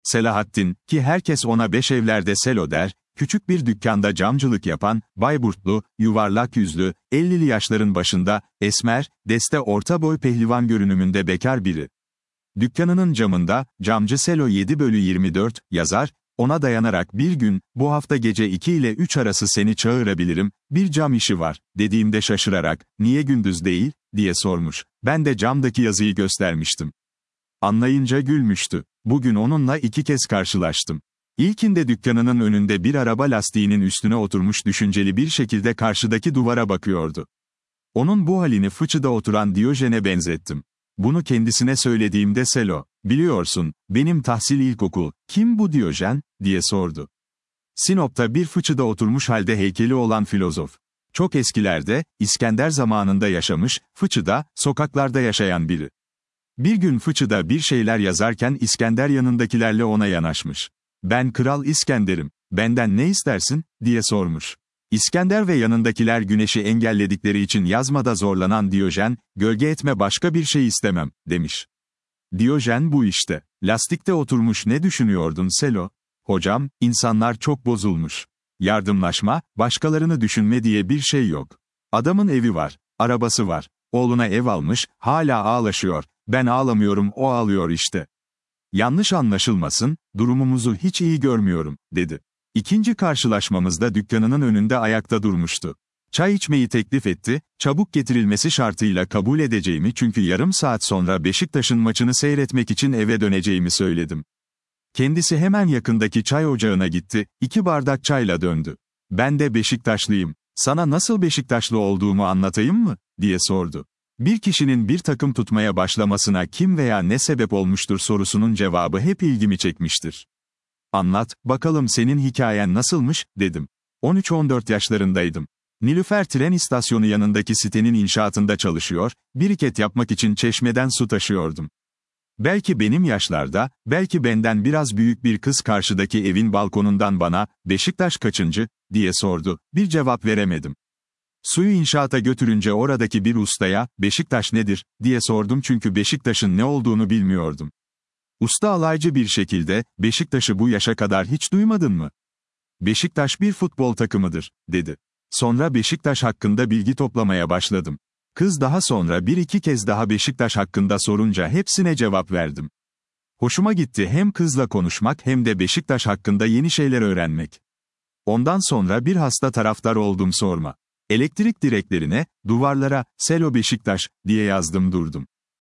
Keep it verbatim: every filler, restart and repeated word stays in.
Selahattin, ki herkes ona Beşevler'de Selo der, küçük bir dükkanda camcılık yapan, Bayburtlu, yuvarlak yüzlü, ellili yaşların başında, esmer, deste orta boy pehlivan görünümünde bekar biri. Dükkanının camında, camcı Selo yedi bölü yirmi dört, yazar, ona dayanarak bir gün, bu hafta gece iki ile üç arası seni çağırabilirim, bir cam işi var, dediğimde şaşırarak, niye gündüz değil, diye sormuş. Ben de camdaki yazıyı göstermiştim. Anlayınca gülmüştü. Bugün onunla iki kez karşılaştım. İlkinde dükkanının önünde bir araba lastiğinin üstüne oturmuş düşünceli bir şekilde karşıdaki duvara bakıyordu. Onun bu halini fıçıda oturan Diyojen'e benzettim. Bunu kendisine söylediğimde Selo, biliyorsun, benim tahsil ilkokul, kim bu Diyojen, diye sordu. Sinop'ta bir fıçıda oturmuş halde heykeli olan filozof. Çok eskilerde, İskender zamanında yaşamış, fıçıda, sokaklarda yaşayan biri. Bir gün fıçıda bir şeyler yazarken İskender yanındakilerle ona yanaşmış. Ben Kral İskender'im, benden ne istersin, diye sormuş. İskender ve yanındakiler güneşi engelledikleri için yazmada zorlanan Diyojen, gölge etme başka bir şey istemem, demiş. Diyojen bu işte. Lastikte oturmuş ne düşünüyordun Selo? Hocam, insanlar çok bozulmuş. Yardımlaşma, başkalarını düşünme diye bir şey yok. Adamın evi var, arabası var, oğluna ev almış, hala ağlaşıyor, ben ağlamıyorum o ağlıyor işte. Yanlış anlaşılmasın, durumumuzu hiç iyi görmüyorum, dedi. İkinci karşılaşmamızda dükkanının önünde ayakta durmuştu. Çay içmeyi teklif etti, çabuk getirilmesi şartıyla kabul edeceğimi çünkü yarım saat sonra Beşiktaş'ın maçını seyretmek için eve döneceğimi söyledim. Kendisi hemen yakındaki çay ocağına gitti, iki bardak çayla döndü. Ben de Beşiktaşlıyım, sana nasıl Beşiktaşlı olduğumu anlatayım mı, diye sordu. Bir kişinin bir takım tutmaya başlamasına kim veya ne sebep olmuştur sorusunun cevabı hep ilgimi çekmiştir. Anlat, bakalım senin hikayen nasılmış, dedim. on üç on dört yaşlarındaydım. Nilüfer tren istasyonu yanındaki sitenin inşaatında çalışıyor, biriket yapmak için çeşmeden su taşıyordum. Belki benim yaşlarda, belki benden biraz büyük bir kız karşıdaki evin balkonundan bana, Beşiktaş kaçıncı, diye sordu, bir cevap veremedim. Suyu inşaata götürünce oradaki bir ustaya, Beşiktaş nedir, diye sordum çünkü Beşiktaş'ın ne olduğunu bilmiyordum. Usta alaycı bir şekilde, Beşiktaş'ı bu yaşa kadar hiç duymadın mı? Beşiktaş bir futbol takımıdır, dedi. Sonra Beşiktaş hakkında bilgi toplamaya başladım. Kız daha sonra bir iki kez daha Beşiktaş hakkında sorunca hepsine cevap verdim. Hoşuma gitti hem kızla konuşmak hem de Beşiktaş hakkında yeni şeyler öğrenmek. Ondan sonra bir hasta taraftar oldum sorma. Elektrik direklerine, duvarlara, Selo Beşiktaş, diye yazdım durdum.